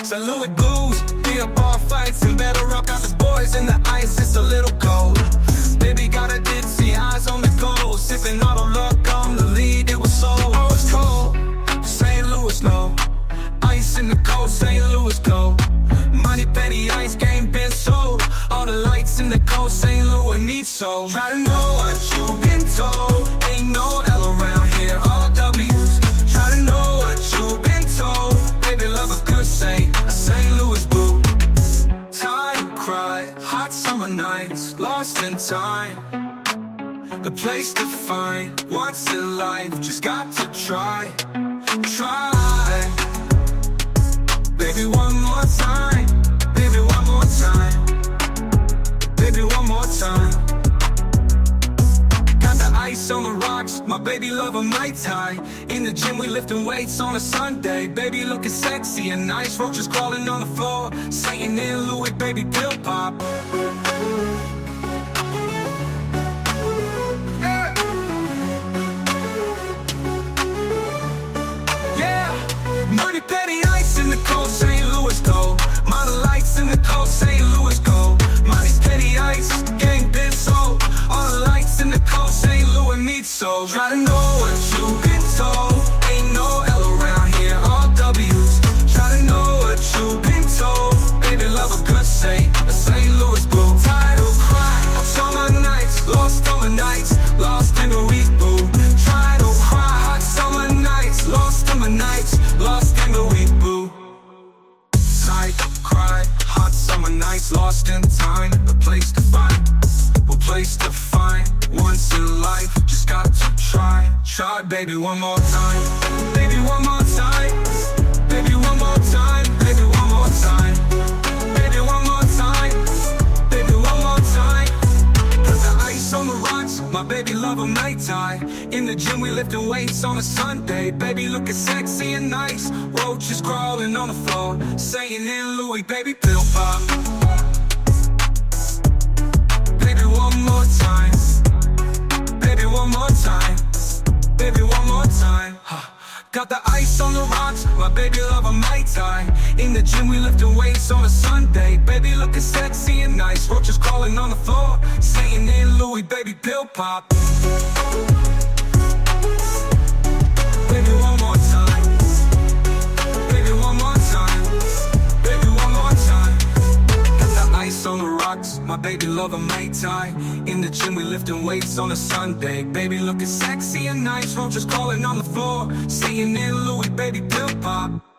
St. Louis blues, beer bar fights and battle rock out the boys in the ice. It's a little cold. Baby got a ditzy, eyes on the goal, sipping auto luck on the lead. It was so it's cold. St. Louis low, ice in the cold. St. Louis go. Money penny ice game been sold. All the lights in the cold. St. Louis needs so. Try to know what you've been told. Ain't no L around here, all W's. Try to know what you've been told. Baby love a good St. Louis boo. Time cry, hot summer nights, lost in time. The place to find, once in life, just got to try. Baby one more time, baby one more time, baby one more time. Got the ice on the rocks, my baby love a Mai Tai. In the gym we lifting weights on a Sunday. Baby looking sexy and nice, roaches crawling on the floor. Saying in Louis, baby pill pop. Money petty ice in the cold, St. Louis go. Model lights in the cold, St. Louis go. Money's petty ice, gang been sold. All the lights in the cold, St. Louis needs so. Try to know what you've been told. Ain't no L around here, all W's. Try to know what you've been told. Baby love a good St. Louis boo. Tidal cry, summer nights, lost on the nights, lost in the week boo. Tidal cry, hot summer nights, lost in the nights, lost in the week boo. Tidal cry, hot summer nights, lost in time. A place to find, a place to find. Once in life, just got to try. Try baby one more time, baby one more time, baby one more time, baby one more time, baby one more time, baby one more time. Put the ice on the rocks, my baby love a Mai Tai. In the gym we lifting weights on a Sunday. Baby looking sexy and nice, roaches crawling on the floor. Saying in Louis, baby pill pop. Baby one more time, baby one more time, baby one more time. Got the ice on the rocks, my baby love a Mai Tai. In the gym we lifting weights on a Sunday. Baby looking sexy and nice, roaches crawling on the floor. Saying in Louis, baby pill pop. Baby one more time, baby one more time, baby one more time. Got the ice on the rocks, my baby love a Mai Tai. In the gym we lifting weights on a Sunday. Baby looking sexy and nice, roaches crawling on the floor. Saying in Louis, baby pill pop.